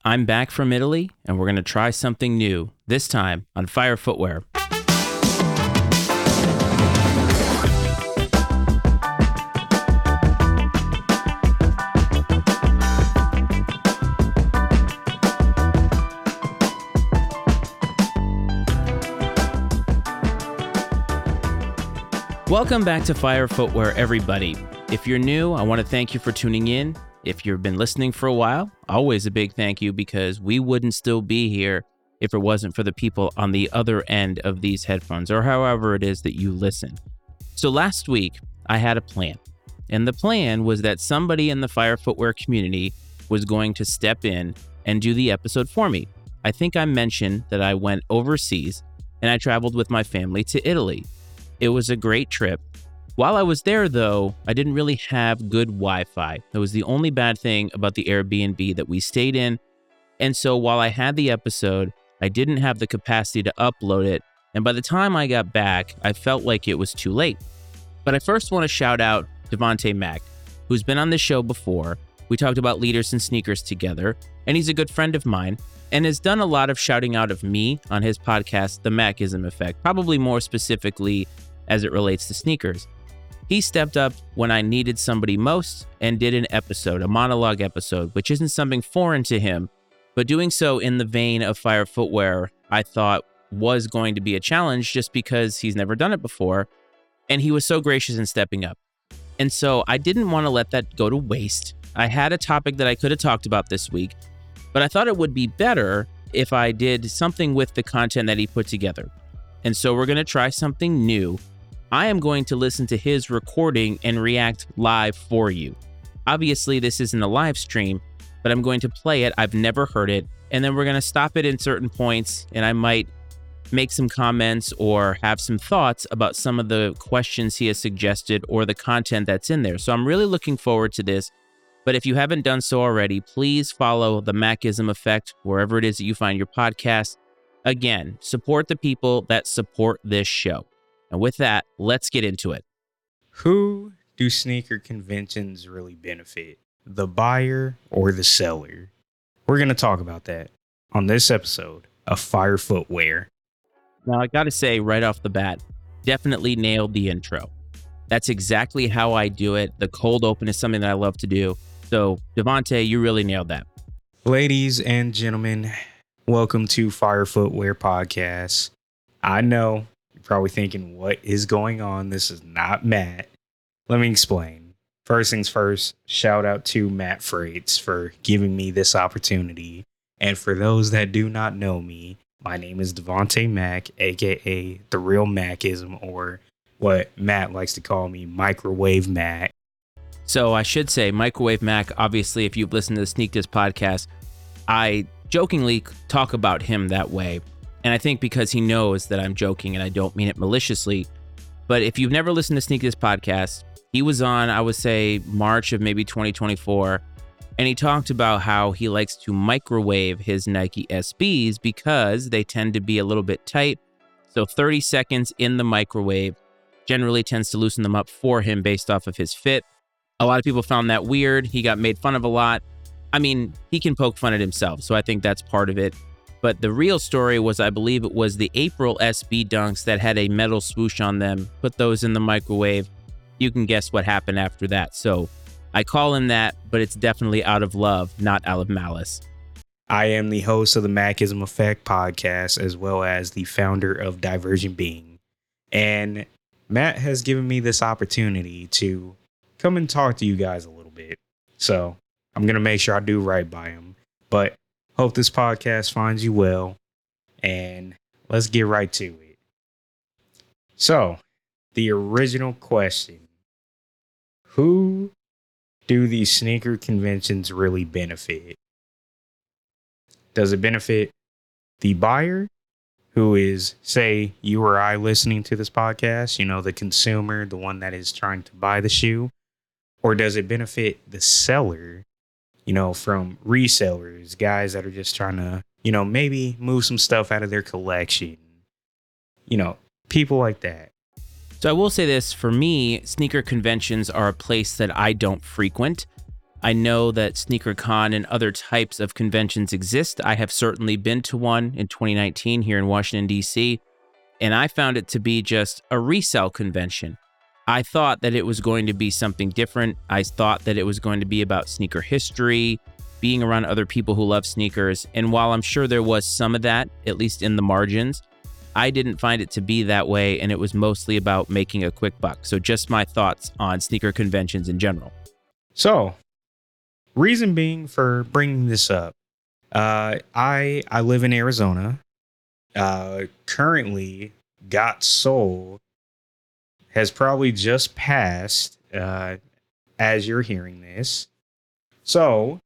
I'm back from Italy, and we're going to try something new, this time on Fire Footwear. Welcome back to Fire Footwear, everybody. If you're new, I want to thank you for tuning in. If you've been listening for a while, always a big thank you, because we wouldn't still be here if it wasn't for the people on the other end of these headphones, or however it is that you listen. So last week, I had a plan, and the plan was that somebody in the Fire Footwear community was going to step in and do the episode for me. I think I mentioned that I went overseas, and I traveled with my family to Italy. It was a great trip. While I was there, though, I didn't really have good Wi-Fi. That was the only bad thing about the Airbnb that we stayed in. And so while I had the episode, I didn't have the capacity to upload it. And by the time I got back, I felt like it was too late. But I first want to shout out Devontae Mack, who's been on this show before. We talked about leaders and sneakers together, and he's a good friend of mine, and has done a lot of shouting out of me on his podcast, The Mackism Effect, probably more specifically as it relates to sneakers. He stepped up when I needed somebody most and did an episode, a monologue episode, which isn't something foreign to him, but doing so in the vein of Fire Footwear, I thought was going to be a challenge just because he's never done it before, and he was so gracious in stepping up. And so I didn't want to let that go to waste. I had a topic that I could have talked about this week, but I thought it would be better if I did something with the content that he put together. And so we're going to try something new. I am going to listen to his recording and react live for you. Obviously, this isn't a live stream, but I'm going to play it. I've never heard it. And then we're going to stop it in certain points, and I might make some comments or have some thoughts about some of the questions he has suggested or the content that's in there. So I'm really looking forward to this. But if you haven't done so already, please follow The Mackism Effect wherever it is that you find your podcast. Again, support the people that support this show. And with that, let's get into it. Who do sneaker conventions really benefit? The buyer or the seller? We're going to talk about that on this episode of Fire Footwear. Now, I got to say right off the bat, definitely nailed the intro. That's exactly how I do it. The cold open is something that I love to do. So, Devontae, you really nailed that. Ladies and gentlemen, welcome to Fire Footwear Podcast. I know you're probably thinking, what is going on? This is not Matt. Let me explain. First things first, shout out to Matt Freights for giving me this opportunity. And for those that do not know me, my name is Devontae Mack, aka The Real Mackism, or what Matt likes to call me, Microwave Mac. So I should say Microwave Mac, obviously, if you've listened to the Sneak This podcast, I jokingly talk about him that way. And I think because he knows that I'm joking and I don't mean it maliciously. But if you've never listened to Sneak This podcast, he was on, I would say, March of maybe 2024. And he talked about how he likes to microwave his Nike SBs because they tend to be a little bit tight. So 30 seconds in the microwave generally tends to loosen them up for him based off of his fit. A lot of people found that weird. He got made fun of a lot. I mean, he can poke fun at himself, so I think that's part of it. But the real story was, I believe it was the April SB Dunks that had a metal swoosh on them. Put those in the microwave. You can guess what happened after that. So I call him that, but it's definitely out of love, not out of malice. I am the host of the Mackism Effect podcast, as well as the founder of Divergent Being. And Matt has given me this opportunity to come and talk to you guys a little bit. So I'm going to make sure I do right by him. But hope this podcast finds you well. And let's get right to it. So, the original question. Who do these sneaker conventions really benefit? Does it benefit the buyer, who is, say, you or I listening to this podcast, you know, the consumer, the one that is trying to buy the shoe? Or does it benefit the seller, you know, from resellers, guys that are just trying to, you know, maybe move some stuff out of their collection, you know, people like that? So I will say this, for me, sneaker conventions are a place that I don't frequent. I know that SneakerCon and other types of conventions exist. I have certainly been to one in 2019 here in Washington, D.C., and I found it to be just a resale convention. I thought that it was going to be something different. I thought that it was going to be about sneaker history, being around other people who love sneakers. And while I'm sure there was some of that, at least in the margins, I didn't find it to be that way, and it was mostly about making a quick buck. So just my thoughts on sneaker conventions in general. So, reason being for bringing this up, I live in Arizona. Currently, Got Soul has probably just passed as you're hearing this. So,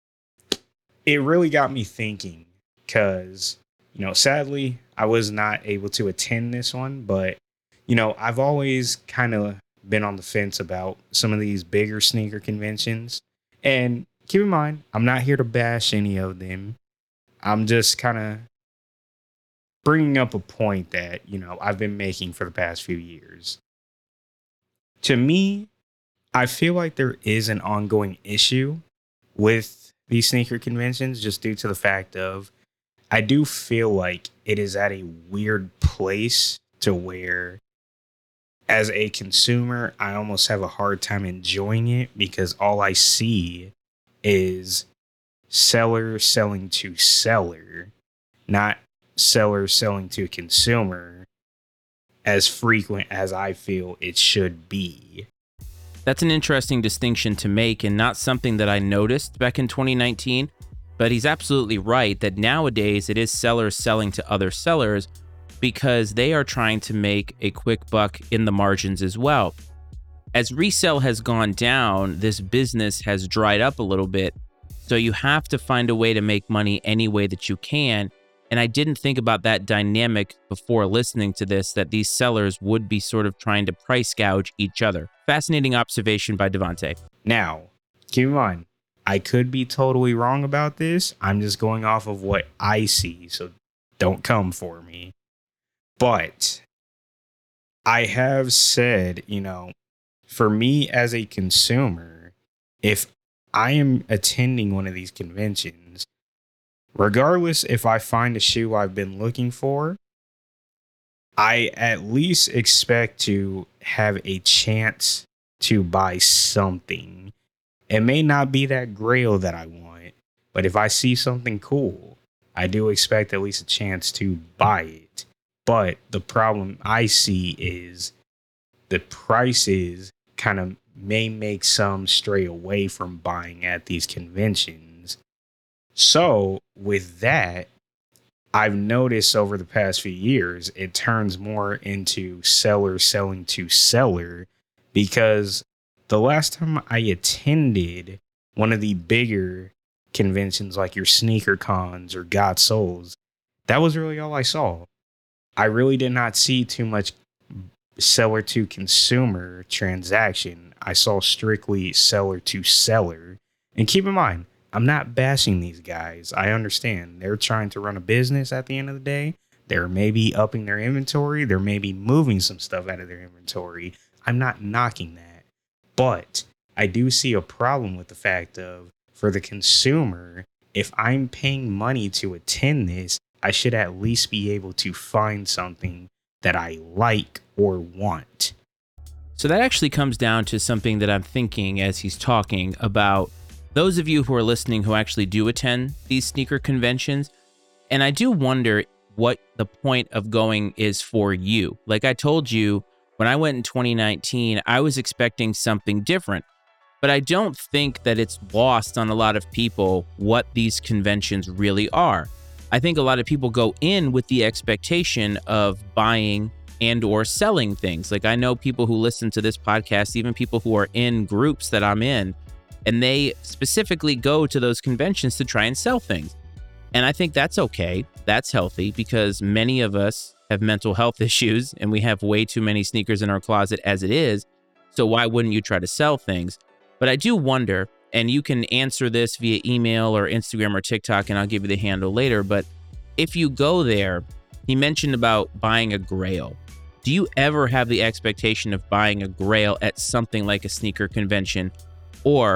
it really got me thinking because, sadly, I was not able to attend this one, but, I've always kind of been on the fence about some of these bigger sneaker conventions. And keep in mind, I'm not here to bash any of them. I'm just kind of bringing up a point that, I've been making for the past few years. To me, I feel like there is an ongoing issue with these sneaker conventions just due to the fact of I do feel like it is at a weird place to where as a consumer, I almost have a hard time enjoying it because all I see is seller selling to seller, not seller selling to consumer as frequent as I feel it should be. That's an interesting distinction to make and not something that I noticed back in 2019, but he's absolutely right that nowadays it is sellers selling to other sellers because they are trying to make a quick buck in the margins as well. As resale has gone down, this business has dried up a little bit, so you have to find a way to make money any way that you can. And I didn't think about that dynamic before listening to this, that these sellers would be sort of trying to price gouge each other. Fascinating observation by Devontae. Now, keep in mind, I could be totally wrong about this. I'm just going off of what I see, so don't come for me. But I have said, for me as a consumer, if I am attending one of these conventions, regardless if I find a shoe I've been looking for, I at least expect to have a chance to buy something. It may not be that grail that I want, but if I see something cool, I do expect at least a chance to buy it. But the problem I see is the prices kind of may make some stray away from buying at these conventions. So with that, I've noticed over the past few years, it turns more into seller selling to seller because the last time I attended one of the bigger conventions like your sneaker cons or Got Souls, that was really all I saw. I really did not see too much seller to consumer transaction. I saw strictly seller to seller. And keep in mind, I'm not bashing these guys. I understand they're trying to run a business at the end of the day. They're maybe upping their inventory. They're maybe moving some stuff out of their inventory. I'm not knocking that. But I do see a problem with the fact of, for the consumer, if I'm paying money to attend this, I should at least be able to find something that I like or want. So that actually comes down to something that I'm thinking as he's talking about those of you who are listening who actually do attend these sneaker conventions. And I do wonder what the point of going is for you. Like I told you, when I went in 2019, I was expecting something different. But I don't think that it's lost on a lot of people what these conventions really are. I think a lot of people go in with the expectation of buying and or selling things. Like I know people who listen to this podcast, even people who are in groups that I'm in, and they specifically go to those conventions to try and sell things. And I think that's okay. That's healthy because many of us have mental health issues and we have way too many sneakers in our closet as it is. So why wouldn't you try to sell things? But I do wonder, and you can answer this via email or Instagram or TikTok, and I'll give you the handle later. But if you go there, he mentioned about buying a grail. Do you ever have the expectation of buying a grail at something like a sneaker convention? Or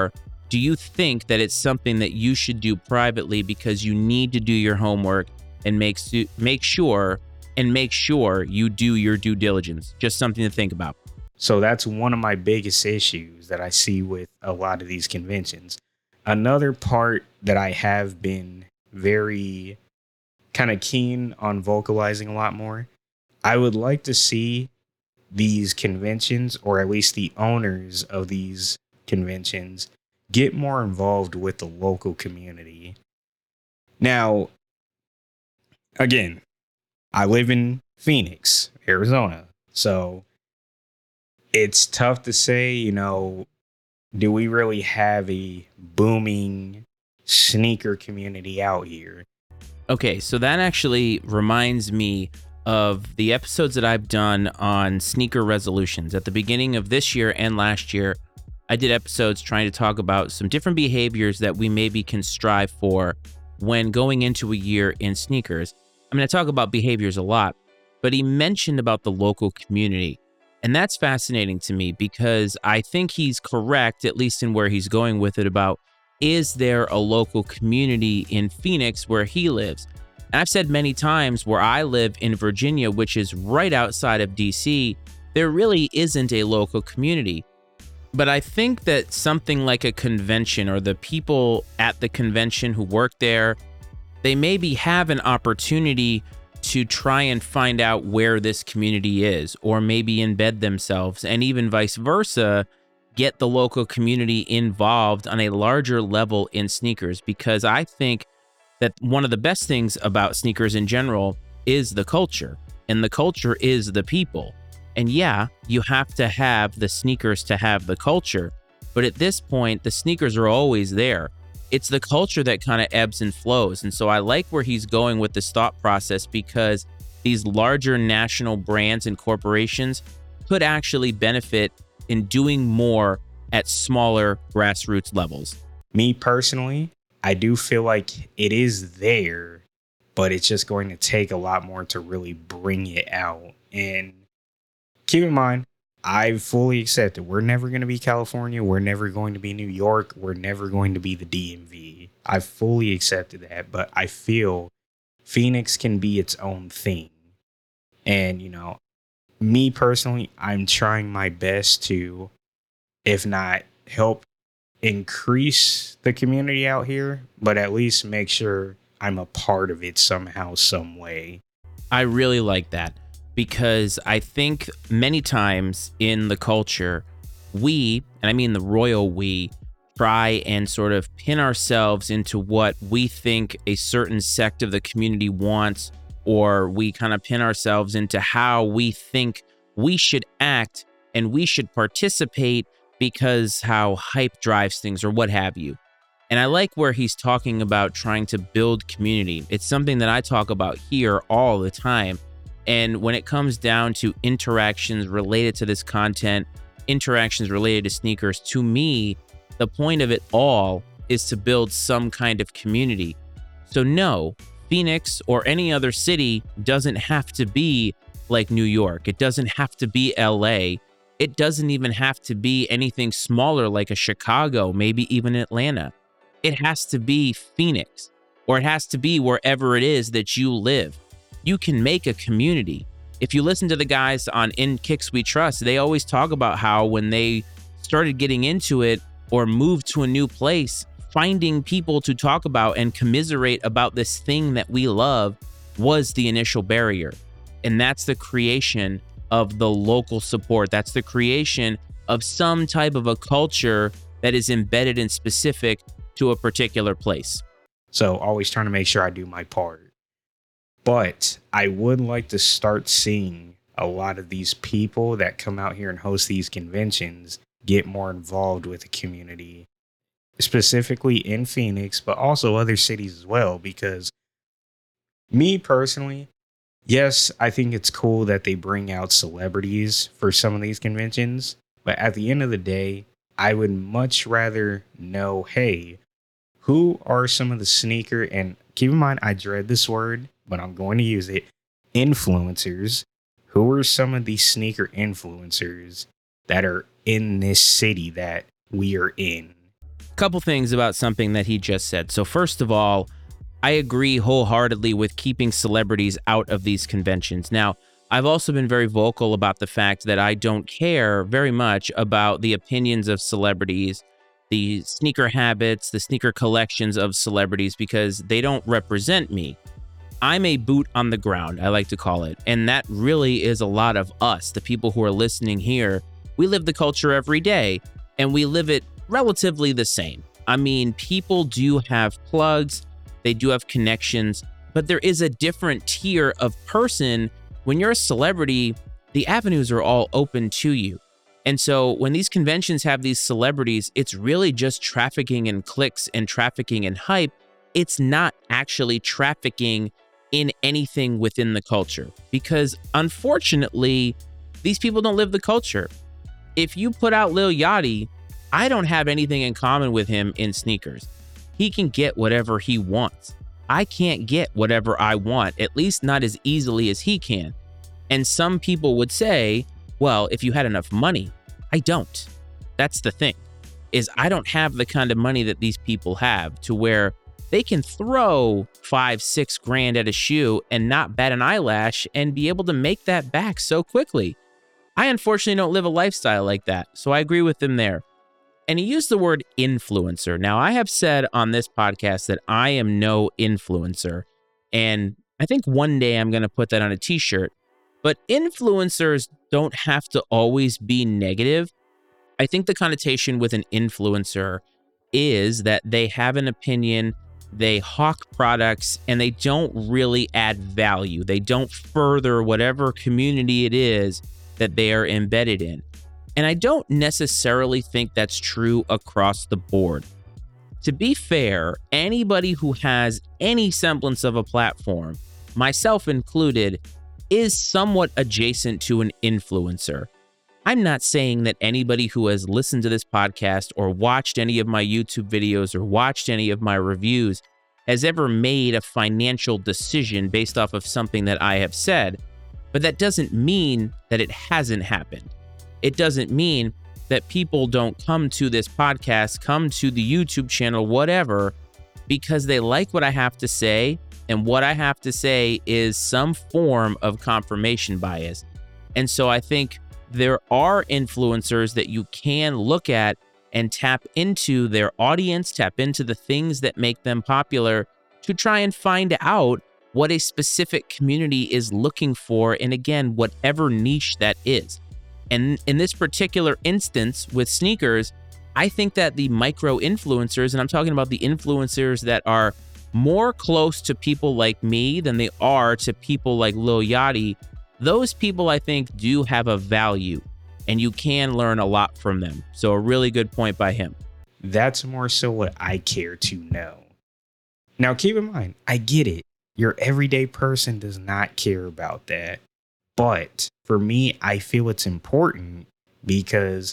Do you think that it's something that you should do privately because you need to do your homework and make sure you do your due diligence? Just something to think about. So that's one of my biggest issues that I see with a lot of these conventions. Another part that I have been very kind of keen on vocalizing a lot more, I would like to see these conventions, or at least the owners of these conventions, get more involved with the local community. Now, again, I live in Phoenix, Arizona. So it's tough to say, do we really have a booming sneaker community out here? Okay, so that actually reminds me of the episodes that I've done on sneaker resolutions. At the beginning of this year and last year, I did episodes trying to talk about some different behaviors that we maybe can strive for when going into a year in sneakers. I talk about behaviors a lot, but he mentioned about the local community. And that's fascinating to me because I think he's correct, at least in where he's going with it, about is there a local community in Phoenix where he lives? And I've said many times where I live in Virginia, which is right outside of DC, there really isn't a local community. But I think that something like a convention or the people at the convention who work there, they maybe have an opportunity to try and find out where this community is, or maybe embed themselves, and even vice versa, get the local community involved on a larger level in sneakers. Because I think that one of the best things about sneakers in general is the culture, and the culture is the people. And yeah, you have to have the sneakers to have the culture, but at this point, the sneakers are always there. It's the culture that kind of ebbs and flows. And so I like where he's going with this thought process, because these larger national brands and corporations could actually benefit in doing more at smaller grassroots levels. Me personally, I do feel like it is there, but it's just going to take a lot more to really bring it out. And keep in mind, I fully accept it. We're never going to be California. We're never going to be New York. We're never going to be the DMV. I fully accepted that, but I feel Phoenix can be its own thing. And, me personally, I'm trying my best to, if not help increase the community out here, but at least make sure I'm a part of it somehow, some way. I really like that, because I think many times in the culture, we, and I mean the royal we, try and sort of pin ourselves into what we think a certain sect of the community wants, or we kind of pin ourselves into how we think we should act and we should participate because how hype drives things or what have you. And I like where he's talking about trying to build community. It's something that I talk about here all the time. And when it comes down to interactions related to this content, interactions related to sneakers, to me, the point of it all is to build some kind of community. So no, Phoenix or any other city doesn't have to be like New York. It doesn't have to be LA. It doesn't even have to be anything smaller like a Chicago, maybe even Atlanta. It has to be Phoenix, or it has to be wherever it is that you live. You can make a community. If you listen to the guys on In Kicks We Trust, they always talk about how when they started getting into it or moved to a new place, finding people to talk about and commiserate about this thing that we love was the initial barrier. And that's the creation of the local support. That's the creation of some type of a culture that is embedded and specific to a particular place. So always trying to make sure I do my part. But I would like to start seeing a lot of these people that come out here and host these conventions get more involved with the community, specifically in Phoenix, but also other cities as well. Because me personally, yes, I think it's cool that they bring out celebrities for some of these conventions. But at the end of the day, I would much rather know, hey, who are some of the sneaker, and keep in mind, I dread this word, but I'm going to use it, influencers. Who are some of these sneaker influencers that are in this city that we are in? Couple things about something that he just said. So first of all, I agree wholeheartedly with keeping celebrities out of these conventions. Now, I've also been very vocal about the fact that I don't care very much about the opinions of celebrities, the sneaker habits, the sneaker collections of celebrities, because they don't represent me. I'm a boot on the ground, I like to call it. And that really is a lot of us, the people who are listening here. We live the culture every day, and we live it relatively the same. I mean, people do have plugs, they do have connections, but there is a different tier of person. When you're a celebrity, the avenues are all open to you. And so when these conventions have these celebrities, it's really just trafficking in clicks and trafficking in hype. It's not actually trafficking in anything within the culture, because unfortunately, these people don't live the culture. If you put out Lil Yachty, I don't have anything in common with him in sneakers. He can get whatever he wants. I can't get whatever I want, at least not as easily as he can. And some people would say, well, if you had enough money. I don't. That's the thing, is I don't have the kind of money that these people have to where they can throw $5-6 grand at a shoe and not bat an eyelash and be able to make that back so quickly. I unfortunately don't live a lifestyle like that, so I agree with them there. And he used the word influencer. Now, I have said on this podcast that I am no influencer, and I think one day I'm going to put that on a t-shirt. But influencers don't have to always be negative. I think the connotation with an influencer is that they have an opinion, they hawk products, and they don't really add value. They don't further whatever community it is that they are embedded in. And I don't necessarily think that's true across the board. To be fair, anybody who has any semblance of a platform, myself included, is somewhat adjacent to an influencer. I'm not saying that anybody who has listened to this podcast or watched any of my YouTube videos or watched any of my reviews has ever made a financial decision based off of something that I have said, but that doesn't mean that it hasn't happened. It doesn't mean that people don't come to this podcast, come to the YouTube channel, whatever, because they like what I have to say, and what I have to say is some form of confirmation bias. And so I think there are influencers that you can look at and tap into their audience, tap into the things that make them popular to try and find out what a specific community is looking for, and again, whatever niche that is. And in this particular instance with sneakers, I think that the micro influencers, and I'm talking about the influencers that are more close to people like me than they are to people like Lil Yachty, those people I think do have a value, and you can learn a lot from them. So a really good point by him. That's more so what I care to know. Now, keep in mind, I get it. Your everyday person does not care about that. But for me, I feel it's important because,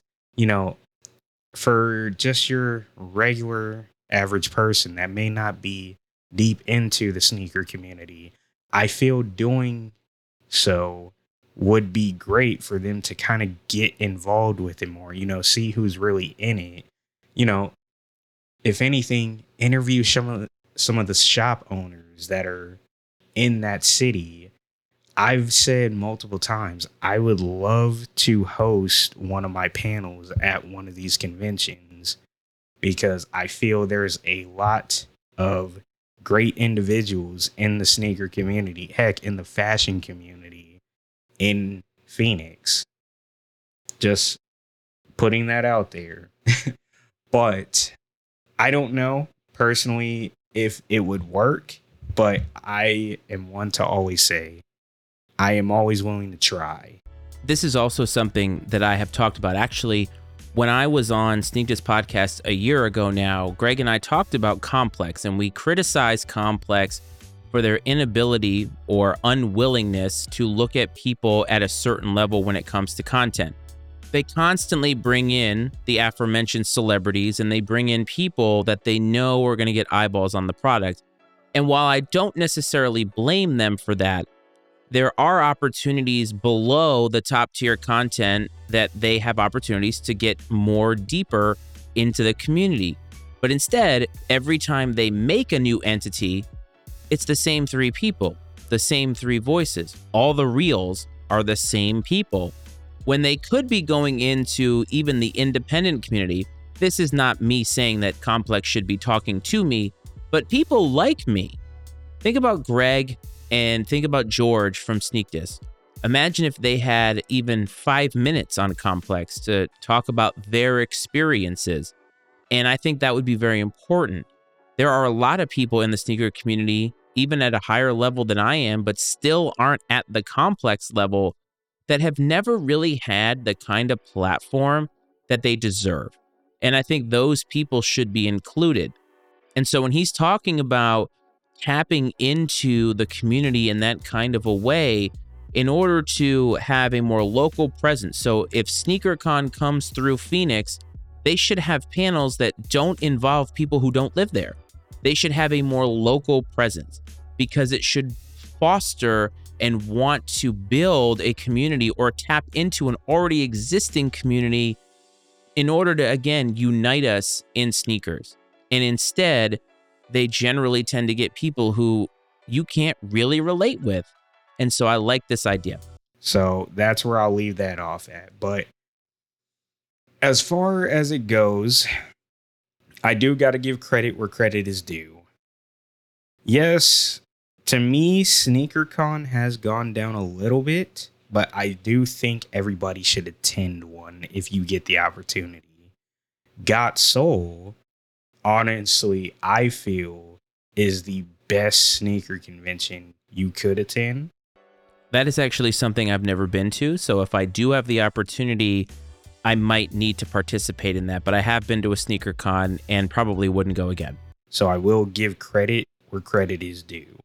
for just your regular average person that may not be deep into the sneaker community, I feel doing so would be great for them to kind of get involved with it more, see who's really in it. If anything, interview some of the shop owners that are in that city. I've said multiple times, I would love to host one of my panels at one of these conventions because I feel there's a lot of great individuals in the sneaker community, heck, in the fashion community in Phoenix. Just putting that out there. But I don't know personally if it would work, but I am one to always say, I am always willing to try. This is also something that I have talked about. Actually, when I was on Sneak This podcast a year ago now, Greg and I talked about Complex, and we criticized Complex for their inability or unwillingness to look at people at a certain level when it comes to content. They constantly bring in the aforementioned celebrities, and they bring in people that they know are going to get eyeballs on the product. And while I don't necessarily blame them for that, there are opportunities below the top tier content that they have opportunities to get more deeper into the community. But instead, every time they make a new entity, it's the same three people, the same three voices. All the reels are the same people. When they could be going into even the independent community. This is not me saying that Complex should be talking to me, but people like me. Think about Greg and think about George from Sneak This. Imagine if they had even 5 minutes on Complex to talk about their experiences. And I think that would be very important. There are a lot of people in the sneaker community, even at a higher level than I am, but still aren't at the Complex level, that have never really had the kind of platform that they deserve. And I think those people should be included. And so when he's talking about tapping into the community in that kind of a way, in order to have a more local presence. So if SneakerCon comes through Phoenix, they should have panels that don't involve people who don't live there. They should have a more local presence because it should foster and want to build a community or tap into an already existing community in order to, again, unite us in sneakers. And instead, they generally tend to get people who you can't really relate with. And so I like this idea. So that's where I'll leave that off at. But as far as it goes, I do got to give credit where credit is due. Yes, to me, SneakerCon has gone down a little bit, but I do think everybody should attend one if you get the opportunity. Got Soul, honestly, I feel is the best sneaker convention you could attend. That is actually something I've never been to. So if I do have the opportunity, I might need to participate in that. But I have been to a sneaker con and probably wouldn't go again. So I will give credit where credit is due.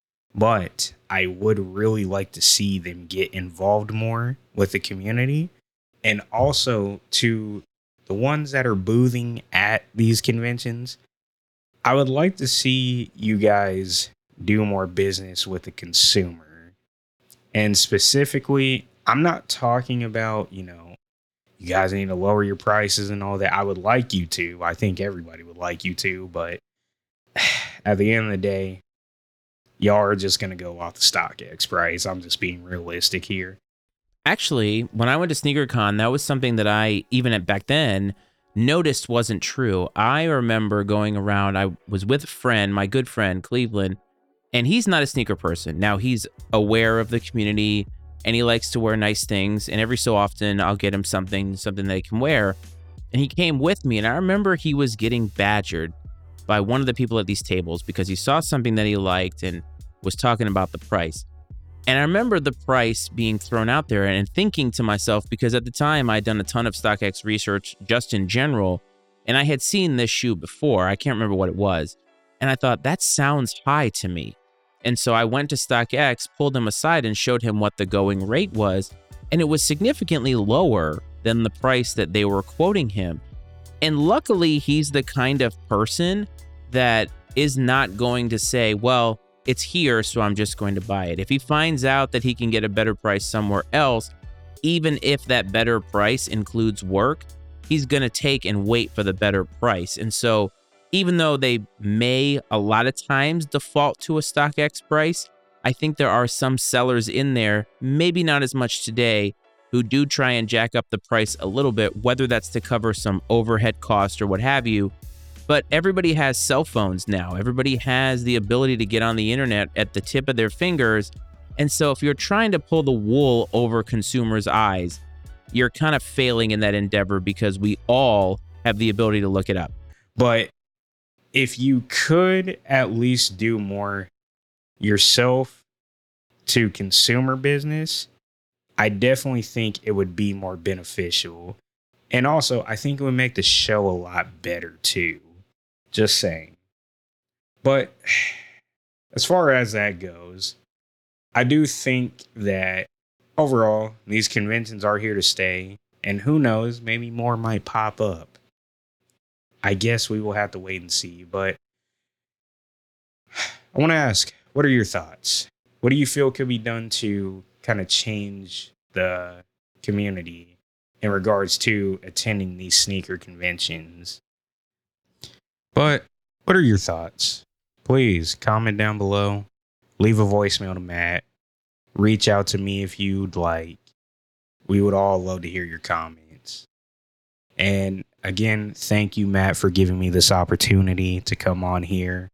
But I would really like to see them get involved more with the community. And also to the ones that are boothing at these conventions, I would like to see you guys do more business with the consumer. And specifically, I'm not talking about, you guys need to lower your prices and all that. I would like you to. I think everybody would like you to. But at the end of the day, y'all are just going to go off the StockX price. I'm just being realistic here. Actually, when I went to SneakerCon, that was something that I, even at back then, noticed wasn't true. I remember going around, I was with a friend, my good friend, Cleveland, and he's not a sneaker person. Now, he's aware of the community, and he likes to wear nice things, and every so often, I'll get him something that he can wear. And he came with me, and I remember he was getting badgered by one of the people at these tables because he saw something that he liked and was talking about the price. And I remember the price being thrown out there and thinking to myself, because at the time I'd done a ton of StockX research just in general, and I had seen this shoe before. I can't remember what it was. And I thought, that sounds high to me. And so I went to StockX, pulled him aside and showed him what the going rate was. And it was significantly lower than the price that they were quoting him. And luckily, he's the kind of person that is not going to say, well, it's here, so I'm just going to buy it. If he finds out that he can get a better price somewhere else, even if that better price includes work, he's going to take and wait for the better price. And so even though they may a lot of times default to a StockX price, I think there are some sellers in there, maybe not as much today, who do try and jack up the price a little bit, whether that's to cover some overhead cost or what have you. But everybody has cell phones now. Everybody has the ability to get on the internet at the tip of their fingers. And so if you're trying to pull the wool over consumers' eyes, you're kind of failing in that endeavor because we all have the ability to look it up. But if you could at least do more yourself to consumer business, I definitely think it would be more beneficial. And also, I think it would make the show a lot better too. Just saying. But as far as that goes, I do think that overall, these conventions are here to stay. And who knows, maybe more might pop up. I guess we will have to wait and see. But I want to ask, what are your thoughts? What do you feel could be done to kind of change the community in regards to attending these sneaker conventions? But what are your thoughts? Please comment down below. Leave a voicemail to Matt. Reach out to me if you'd like. We would all love to hear your comments. And again, thank you, Matt, for giving me this opportunity to come on here.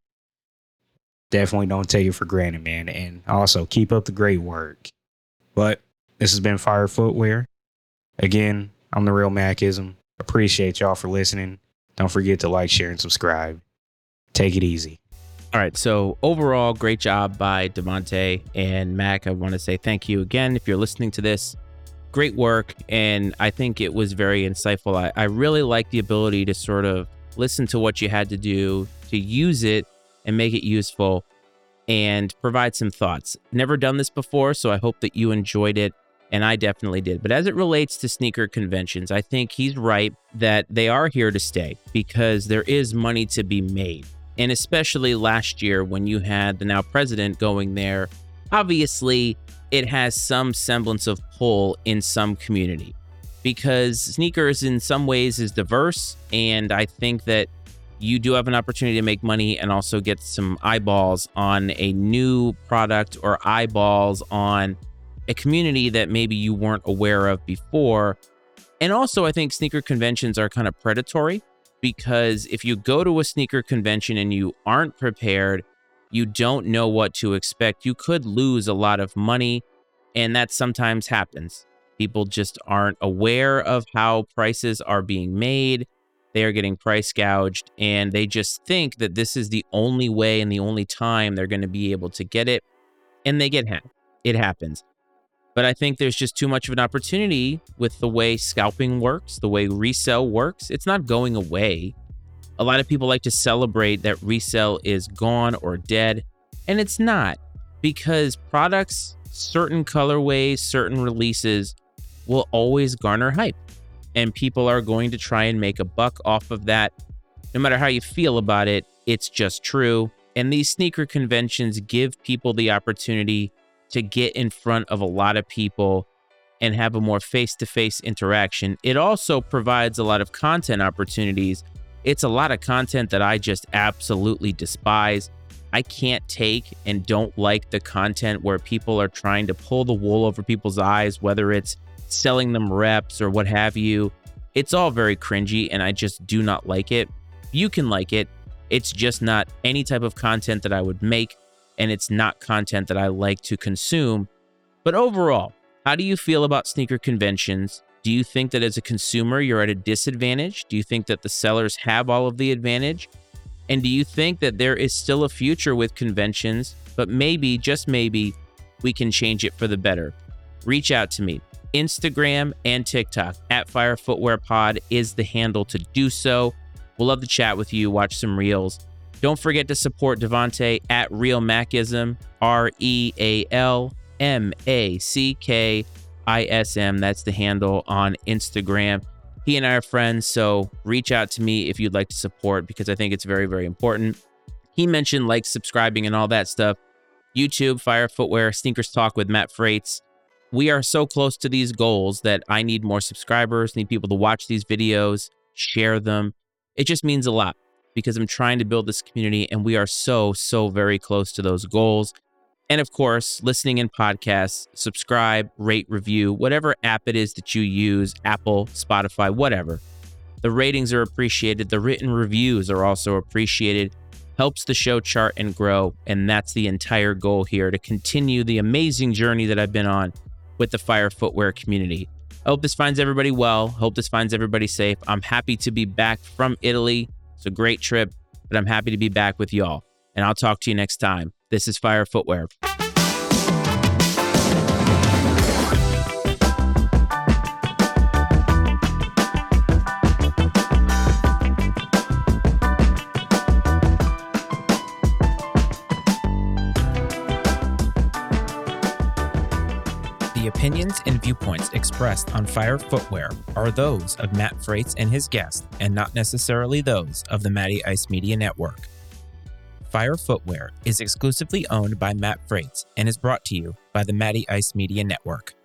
Definitely don't take it for granted, man. And also, keep up the great work. But this has been Fire Footwear. Again, I'm the real Macism. Appreciate y'all for listening. Don't forget to like, share, and subscribe. Take it easy. All right. So overall, great job by Devontae and Mac. I want to say thank you again. If you're listening to this, great work. And I think it was very insightful. I really like the ability to sort of listen to what you had to do to use it and make it useful and provide some thoughts. Never done this before, so I hope that you enjoyed it. And I definitely did. But as it relates to sneaker conventions, I think he's right that they are here to stay because there is money to be made. And especially last year when you had the now president going there, obviously it has some semblance of pull in some community because sneakers in some ways is diverse. And I think that you do have an opportunity to make money and also get some eyeballs on a new product or eyeballs on a community that maybe you weren't aware of before. And also, I think sneaker conventions are kind of predatory because if you go to a sneaker convention and you aren't prepared, you don't know what to expect, you could lose a lot of money. And that sometimes happens. People just aren't aware of how prices are being made. They are getting price gouged and they just think that this is the only way and the only time they're going to be able to get it. And they get hacked. It happens. But I think there's just too much of an opportunity with the way scalping works, the way resale works. It's not going away. A lot of people like to celebrate that resale is gone or dead, and it's not, because products, certain colorways, certain releases will always garner hype, and people are going to try and make a buck off of that. No matter how you feel about it, it's just true. And these sneaker conventions give people the opportunity to get in front of a lot of people and have a more face-to-face interaction. It also provides a lot of content opportunities. It's a lot of content that I just absolutely despise. I can't take and don't like the content where people are trying to pull the wool over people's eyes, whether it's selling them reps or what have you. It's all very cringy and I just do not like it. You can like it. It's just not any type of content that I would make. And it's not content that I like to consume. But overall, how do you feel about sneaker conventions? Do you think that as a consumer, you're at a disadvantage? Do you think that the sellers have all of the advantage? And do you think that there is still a future with conventions, but maybe, just maybe, we can change it for the better? Reach out to me. Instagram and TikTok at Fire Footwear Pod is the handle to do so. We'll love to chat with you, watch some reels. Don't forget to support Devontae at Real Macism, RealMackism. That's the handle on Instagram. He and I are friends, so reach out to me if you'd like to support because I think it's very, very important. He mentioned like, subscribing, and all that stuff. YouTube, Fire Footwear, Sneakers Talk with Matt Frates. We are so close to these goals that I need more subscribers, need people to watch these videos, share them. It just means a lot, because I'm trying to build this community and we are so very close to those goals. And of course, listening in podcasts, subscribe, rate, review, whatever app it is that you use, Apple, Spotify, whatever. The ratings are appreciated. The written reviews are also appreciated. Helps the show chart and grow. And that's the entire goal here, to continue the amazing journey that I've been on with the Fire Footwear community. I hope this finds everybody well. Hope this finds everybody safe. I'm happy to be back from Italy. It's a great trip, but I'm happy to be back with y'all. And I'll talk to you next time. This is Fire Footwear. The opinions and viewpoints expressed on Fire Footwear are those of Matt Frates and his guests, and not necessarily those of the Matty Ice Media Network. Fire Footwear is exclusively owned by Matt Frates and is brought to you by the Matty Ice Media Network.